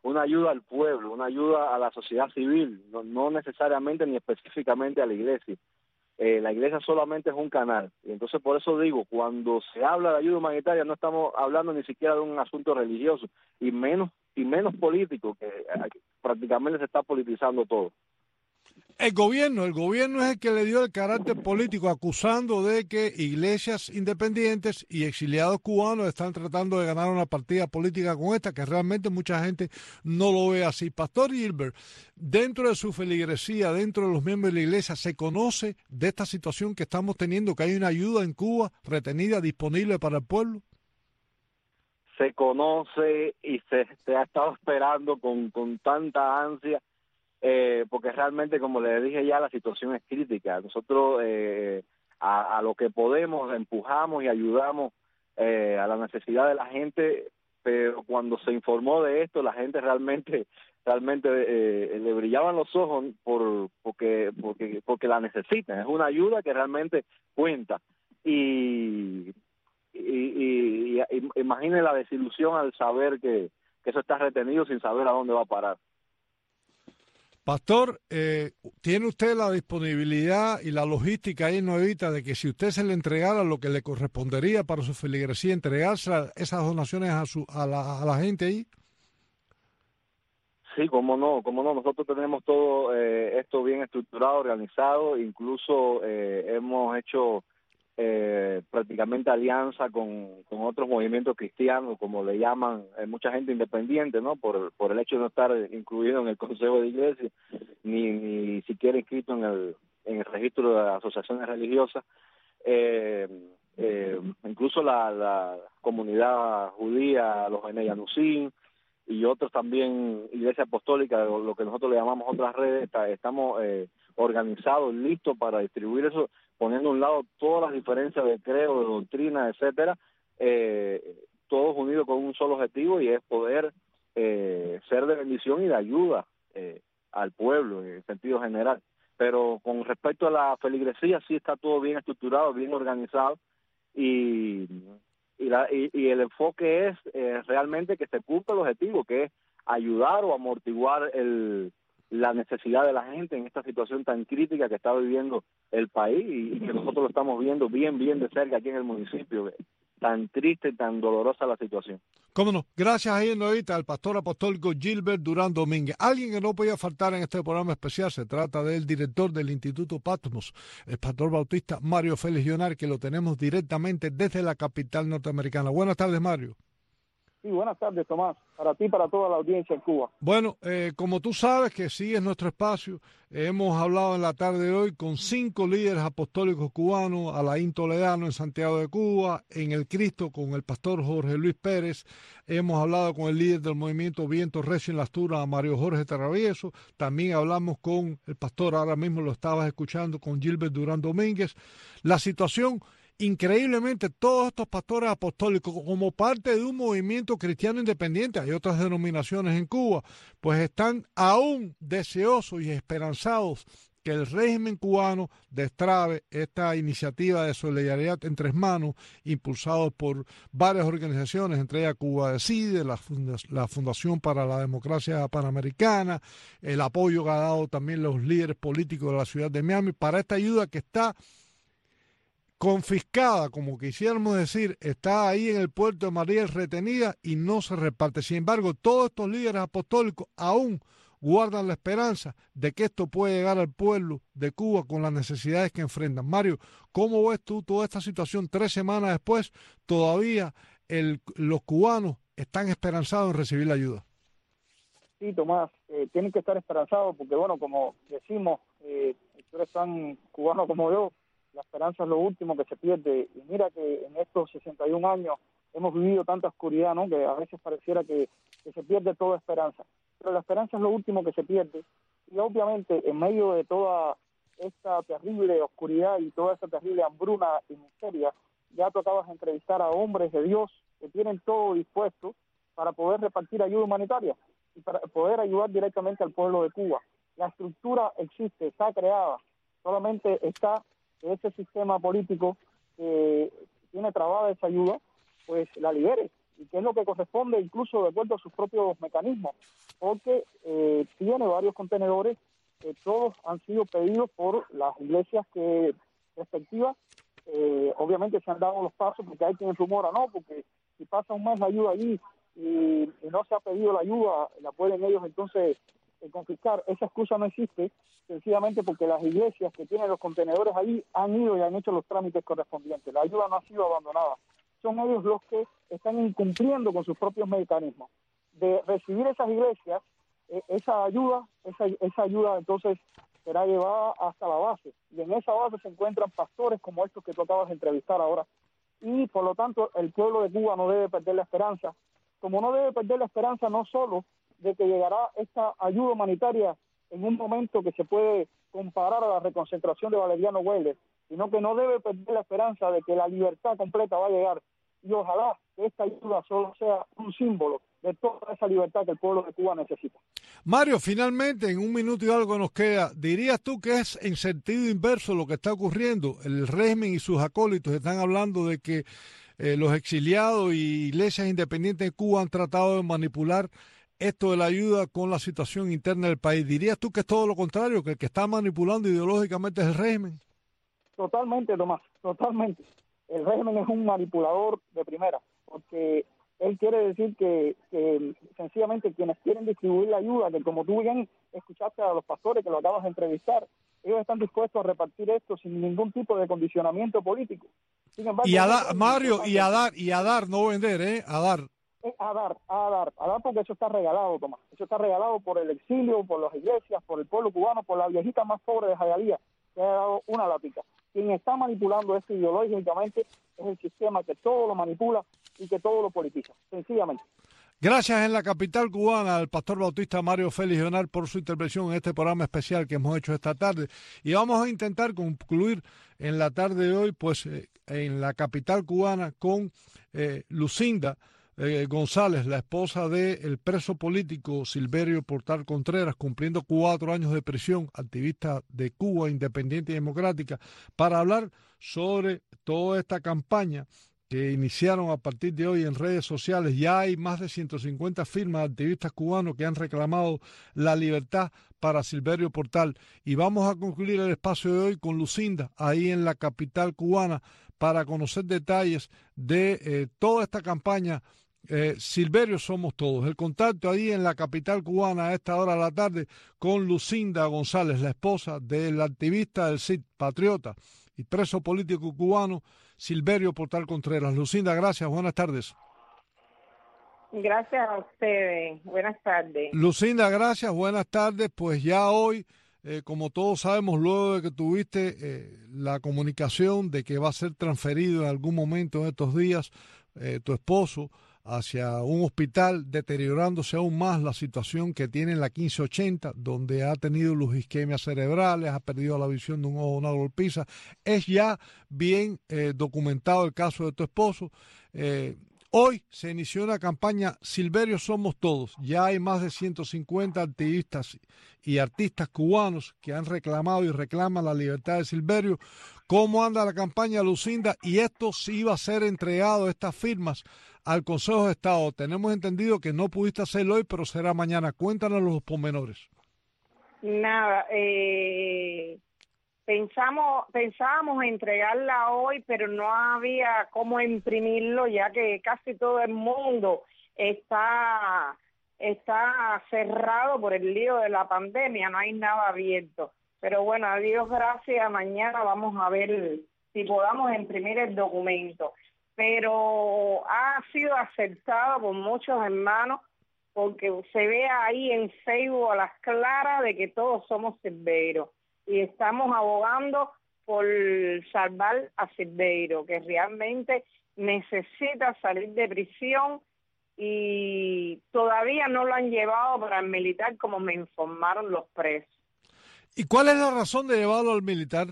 una ayuda al pueblo, una ayuda a la sociedad civil, no, no necesariamente ni específicamente a la iglesia. Eh, la iglesia solamente es un canal, y entonces por eso digo, cuando se habla de ayuda humanitaria no estamos hablando ni siquiera de un asunto religioso, y menos y menos político, que eh, prácticamente se está politizando todo. El gobierno, el gobierno es el que le dio el carácter político, acusando de que iglesias independientes y exiliados cubanos están tratando de ganar una partida política con esta, que realmente mucha gente no lo ve así. Pastor Gilbert, dentro de su feligresía, dentro de los miembros de la iglesia, ¿se conoce de esta situación que estamos teniendo, que hay una ayuda en Cuba retenida, disponible para el pueblo? Se conoce y se, se ha estado esperando con, con tanta ansia. Eh, porque realmente, como les dije ya, la situación es crítica. Nosotros eh, a, a lo que podemos empujamos y ayudamos eh, a la necesidad de la gente, pero cuando se informó de esto, la gente realmente realmente eh, le brillaban los ojos por porque porque porque la necesitan. Es una ayuda que realmente cuenta. Y, y, y, y, y imaginen la desilusión al saber que, que eso está retenido sin saber a dónde va a parar. Pastor, eh, ¿tiene usted la disponibilidad y la logística ahí en Nuevita de que si usted se le entregara lo que le correspondería para su feligresía, entregarse esas donaciones a, su, a, la, a la gente ahí? Sí, cómo no, cómo no. Nosotros tenemos todo eh, esto bien estructurado, organizado. Incluso eh, hemos hecho eh, prácticamente alianza con, con otros movimientos cristianos, como le llaman eh, mucha gente independiente, ¿no? Por, por el hecho de no estar incluido en el Consejo de Iglesia, ni, ni siquiera inscrito en el, en el registro de asociaciones religiosas. Eh, eh, incluso la, la comunidad judía, los Bene Yanusim, y otros también, Iglesia Apostólica, lo que nosotros le llamamos otras redes, está, estamos eh, organizados, listos para distribuir eso, poniendo a un lado todas las diferencias de credo, de doctrina, etcétera, eh, todos unidos con un solo objetivo, y es poder eh, ser de bendición y de ayuda eh, al pueblo en sentido general. Pero con respecto a la feligresía, sí está todo bien estructurado, bien organizado, y Y, la, y, y el enfoque es eh, realmente que se cumpla el objetivo, que es ayudar o amortiguar el, la necesidad de la gente en esta situación tan crítica que está viviendo el país, y, y que nosotros lo estamos viendo bien, bien de cerca aquí en el municipio. Tan triste y tan dolorosa la situación. Cómo no. Gracias ahí en Nuevita al pastor apostólico Gilbert Durán Domínguez. Alguien que no podía faltar en este programa especial, se trata del director del Instituto Patmos, el pastor bautista Mario Félix Llonar, que lo tenemos directamente desde la capital norteamericana. Buenas tardes, Mario. Sí, buenas tardes, Tomás. Para ti y para toda la audiencia en Cuba. Bueno, eh, como tú sabes que sigues nuestro espacio, eh, hemos hablado en la tarde de hoy con cinco líderes apostólicos cubanos, Alain Toledano en Santiago de Cuba, en el Cristo con el pastor Jorge Luis Pérez, hemos hablado con el líder del movimiento Viento Recio en Las Tunas, Mario Jorge Travieso, también hablamos con el pastor, ahora mismo lo estabas escuchando, con Gilbert Durán Domínguez. La situación... Increíblemente, todos estos pastores apostólicos, como parte de un movimiento cristiano independiente, hay otras denominaciones en Cuba, pues están aún deseosos y esperanzados que el régimen cubano destrabe esta iniciativa de solidaridad en tres manos, impulsado por varias organizaciones, entre ellas Cuba Decide, la, la Fundación para la Democracia Panamericana, el apoyo que ha dado también los líderes políticos de la ciudad de Miami, para esta ayuda que está confiscada, como quisiéramos decir, está ahí en el puerto de Mariel retenida y no se reparte. Sin embargo, todos estos líderes apostólicos aún guardan la esperanza de que esto puede llegar al pueblo de Cuba con las necesidades que enfrentan. Mario, ¿cómo ves tú toda esta situación tres semanas después? Todavía el, los cubanos están esperanzados en recibir la ayuda. Sí, Tomás, eh, tienen que estar esperanzados porque, bueno, como decimos, eh, tú eres tan cubano como yo, la esperanza es lo último que se pierde. Y mira que en estos sesenta y un años hemos vivido tanta oscuridad, ¿no? Que a veces pareciera que, que se pierde toda esperanza. Pero la esperanza es lo último que se pierde. Y obviamente, en medio de toda esta terrible oscuridad y toda esta terrible hambruna y miseria, ya tú acabas de entrevistar a hombres de Dios que tienen todo dispuesto para poder repartir ayuda humanitaria y para poder ayudar directamente al pueblo de Cuba. La estructura existe, está creada. Solamente está ese sistema político que tiene trabada esa ayuda, pues la libere y que es lo que corresponde incluso de acuerdo a sus propios mecanismos, porque eh, tiene varios contenedores, eh, todos han sido pedidos por las iglesias que respectivas, eh, obviamente se han dado los pasos porque hay quien rumora, no, porque si pasa un mes la ayuda allí y, y no se ha pedido la ayuda, la pueden ellos entonces eh, confiscar. Esa excusa no existe, sencillamente porque las iglesias que tienen los contenedores allí han ido y han hecho los trámites correspondientes. La ayuda no ha sido abandonada. Son ellos los que están incumpliendo con sus propios mecanismos. De recibir esas iglesias, eh, esa ayuda, esa, esa ayuda entonces será llevada hasta la base. Y en esa base se encuentran pastores como estos que tú acabas de entrevistar ahora. Y por lo tanto el pueblo de Cuba no debe perder la esperanza. Como no debe perder la esperanza no solo de que llegará esta ayuda humanitaria en un momento que se puede comparar a la reconcentración de Valeriano Weyler, sino que no debe perder la esperanza de que la libertad completa va a llegar. Y ojalá que esta ayuda solo sea un símbolo de toda esa libertad que el pueblo de Cuba necesita. Mario, finalmente, en un minuto y algo nos queda, ¿dirías tú que es en sentido inverso lo que está ocurriendo? El régimen y sus acólitos están hablando de que eh, los exiliados y iglesias independientes de Cuba han tratado de manipular esto de la ayuda con la situación interna del país. ¿Dirías tú que es todo lo contrario, que el que está manipulando ideológicamente es el régimen? Totalmente, Tomás, totalmente. El régimen es un manipulador de primera, porque él quiere decir que, que sencillamente quienes quieren distribuir la ayuda, que como tú bien escuchaste a los pastores que lo acabas de entrevistar, ellos están dispuestos a repartir esto sin ningún tipo de condicionamiento político. Sin embargo, y a dar, Mario, y a dar, y a dar, no vender, ¿eh? A dar. A dar, a dar, a dar porque eso está regalado, Tomás. Eso está regalado por el exilio, por las iglesias, por el pueblo cubano, por la viejita más pobre de Jayalía, que ha dado una lática. Quien está manipulando esto ideológicamente es el sistema que todo lo manipula y que todo lo politiza, sencillamente. Gracias en la capital cubana al pastor bautista Mario Félix Leonard por su intervención en este programa especial que hemos hecho esta tarde. Y vamos a intentar concluir en la tarde de hoy, pues eh, en la capital cubana con eh, Lucinda eh, González, la esposa del preso político Silverio Portal Contreras, cumpliendo cuatro años de prisión, activista de Cuba Independiente y Democrática, para hablar sobre toda esta campaña que iniciaron a partir de hoy en redes sociales. Ya hay más de ciento cincuenta firmas de activistas cubanos que han reclamado la libertad para Silverio Portal. Y vamos a concluir el espacio de hoy con Lucinda, ahí en la capital cubana, para conocer detalles de eh, toda esta campaña. Eh, Silverio Somos Todos. El contacto ahí en la capital cubana a esta hora de la tarde con Lucinda González, la esposa del activista del C I D, patriota y preso político cubano Silverio Portal Contreras. Lucinda, gracias, buenas tardes. Gracias a ustedes, buenas tardes. Lucinda, gracias, buenas tardes. Pues ya hoy, eh, como todos sabemos, luego de que tuviste eh, la comunicación de que va a ser transferido en algún momento en estos días eh, tu esposo hacia un hospital, deteriorándose aún más la situación que tiene en la quince ochenta, donde ha tenido luz isquemias cerebrales, ha perdido la visión de un ojo, una golpiza. Es ya bien eh, documentado el caso de tu esposo. Eh, hoy se inició una campaña Silverio Somos Todos. Ya hay más de ciento cincuenta activistas y artistas cubanos que han reclamado y reclaman la libertad de Silverio. ¿Cómo anda la campaña, Lucinda? Y esto sí iba a ser entregado, estas firmas, al Consejo de Estado. Tenemos entendido que no pudiste hacerlo hoy, pero será mañana. Cuéntanos los pormenores. Nada, eh, pensamos, pensábamos entregarla hoy, pero no había cómo imprimirlo, ya que casi todo el mundo está, está cerrado por el lío de la pandemia, no hay nada abierto. Pero bueno, a Dios gracias, mañana vamos a ver si podamos imprimir el documento. Pero ha sido aceptado por muchos hermanos porque se ve ahí en Facebook a las claras de que todos somos Silverio y estamos abogando por salvar a Silverio, que realmente necesita salir de prisión y todavía no lo han llevado para el militar como me informaron los presos. ¿Y cuál es la razón de llevarlo al militar?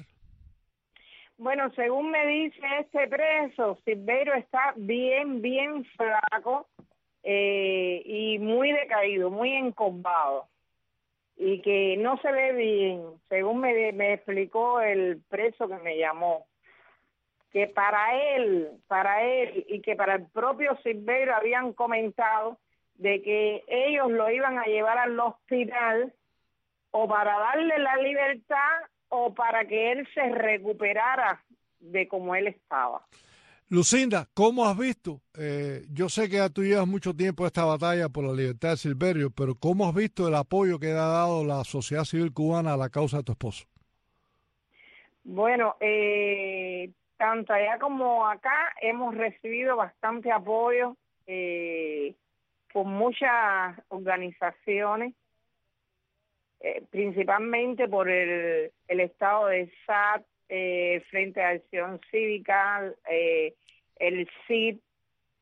Bueno, según me dice este preso, Silverio está bien, bien flaco eh, y muy decaído, muy encorvado y que no se ve bien, según me, me explicó el preso que me llamó. que para él, para él y que para el propio Silverio habían comentado de que ellos lo iban a llevar al hospital o para darle la libertad o para que él se recuperara de como él estaba. Lucinda, ¿cómo has visto? Eh, yo sé que ya tú llevas mucho tiempo esta batalla por la libertad de Silverio, pero ¿cómo has visto el apoyo que ha dado la sociedad civil cubana a la causa de tu esposo? Bueno, eh, tanto allá como acá hemos recibido bastante apoyo eh, por muchas organizaciones, eh, principalmente por el, el estado de S A T, eh, Frente a Acción Cívica, eh, el C I D.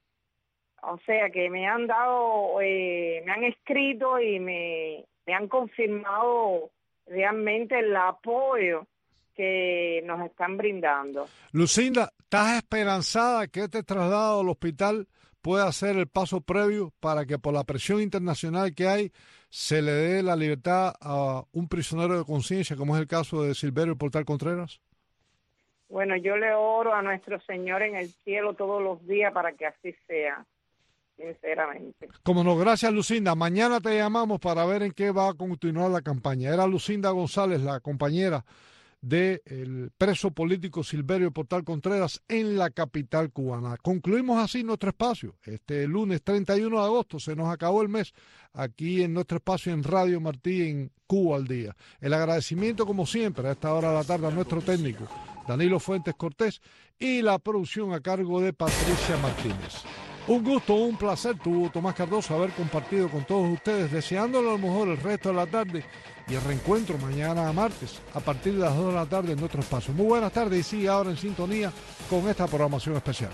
O sea que me han dado, eh, me han escrito y me, me han confirmado realmente el apoyo que nos están brindando. Lucinda, ¿estás esperanzada que este traslado al hospital pueda ser el paso previo para que por la presión internacional que hay se le dé la libertad a un prisionero de conciencia, como es el caso de Silverio Portal Contreras? Bueno, yo le oro a nuestro Señor en el cielo todos los días para que así sea, sinceramente. Como no, gracias Lucinda. Mañana te llamamos para ver en qué va a continuar la campaña. Era Lucinda González, la compañera del preso político Silverio Portal Contreras en la capital cubana. Concluimos así nuestro espacio. Este lunes treinta y uno de agosto se nos acabó el mes aquí en nuestro espacio en Radio Martí en Cuba al Día. El agradecimiento como siempre a esta hora de la tarde a nuestro técnico Danilo Fuentes Cortés y la producción a cargo de Patricia Martínez. Un gusto, un placer, tuvo Tomás Cardoso haber compartido con todos ustedes, deseándole a lo mejor el resto de la tarde y el reencuentro mañana martes a partir de las dos de la tarde en nuestro espacio. Muy buenas tardes y sigue ahora en sintonía con esta programación especial.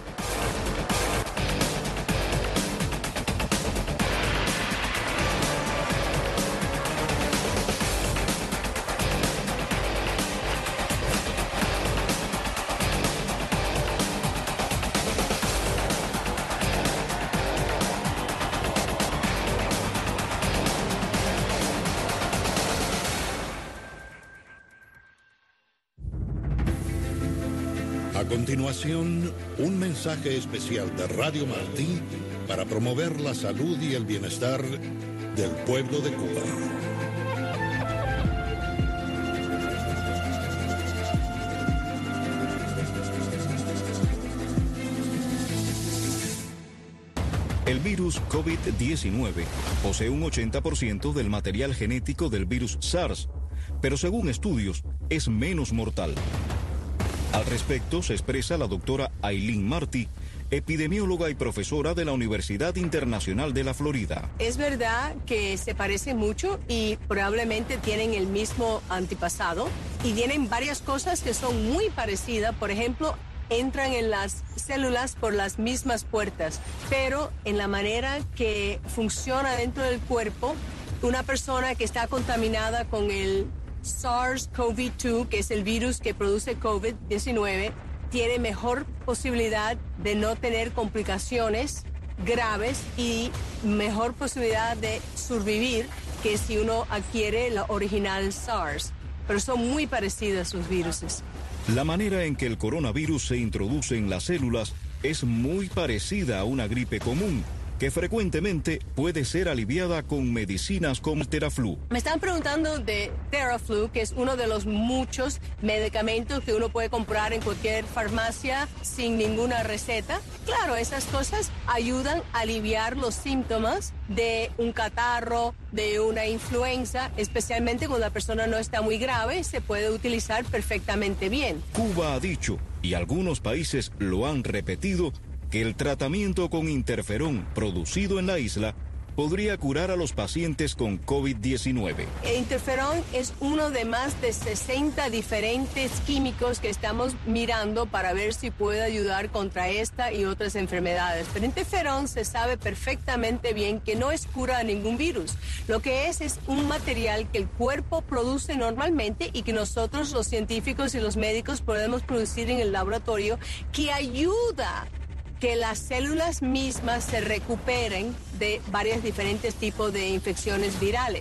A continuación, un mensaje especial de Radio Martí para promover la salud y el bienestar del pueblo de Cuba. El virus COVID diecinueve posee un ochenta por ciento del material genético del virus SARS, pero según estudios es menos mortal. Al respecto se expresa la doctora Aileen Martí, epidemióloga y profesora de la Universidad Internacional de la Florida. Es verdad que se parecen mucho y probablemente tienen el mismo antepasado y tienen varias cosas que son muy parecidas. Por ejemplo, entran en las células por las mismas puertas, pero en la manera que funciona dentro del cuerpo, una persona que está contaminada con el SARS CoV dos, que es el virus que produce COVID diecinueve, tiene mejor posibilidad de no tener complicaciones graves y mejor posibilidad de sobrevivir que si uno adquiere la original SARS. Pero son muy parecidas sus viruses. La manera en que el coronavirus se introduce en las células es muy parecida a una gripe común, que frecuentemente puede ser aliviada con medicinas como Theraflu. Me están preguntando de Theraflu, que es uno de los muchos medicamentos que uno puede comprar en cualquier farmacia sin ninguna receta. Claro, esas cosas ayudan a aliviar los síntomas de un catarro, de una influenza, especialmente cuando la persona no está muy grave, se puede utilizar perfectamente bien. Cuba ha dicho, y algunos países lo han repetido, que el tratamiento con interferón producido en la isla podría curar a los pacientes con COVID diecinueve. El interferón es uno de más de sesenta diferentes químicos que estamos mirando para ver si puede ayudar contra esta y otras enfermedades. Pero interferón se sabe perfectamente bien que no es cura a ningún virus. Lo que es es un material que el cuerpo produce normalmente y que nosotros los científicos y los médicos podemos producir en el laboratorio, que ayuda que las células mismas se recuperen de varios diferentes tipos de infecciones virales.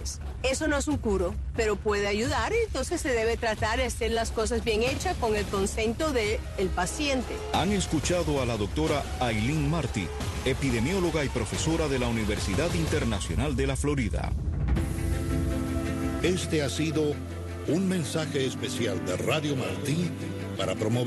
Eso no es un curo, pero puede ayudar, y entonces se debe tratar de hacer las cosas bien hechas con el consento del paciente. Han escuchado a la doctora Aileen Martí, epidemióloga y profesora de la Universidad Internacional de la Florida. Este ha sido un mensaje especial de Radio Martí para promover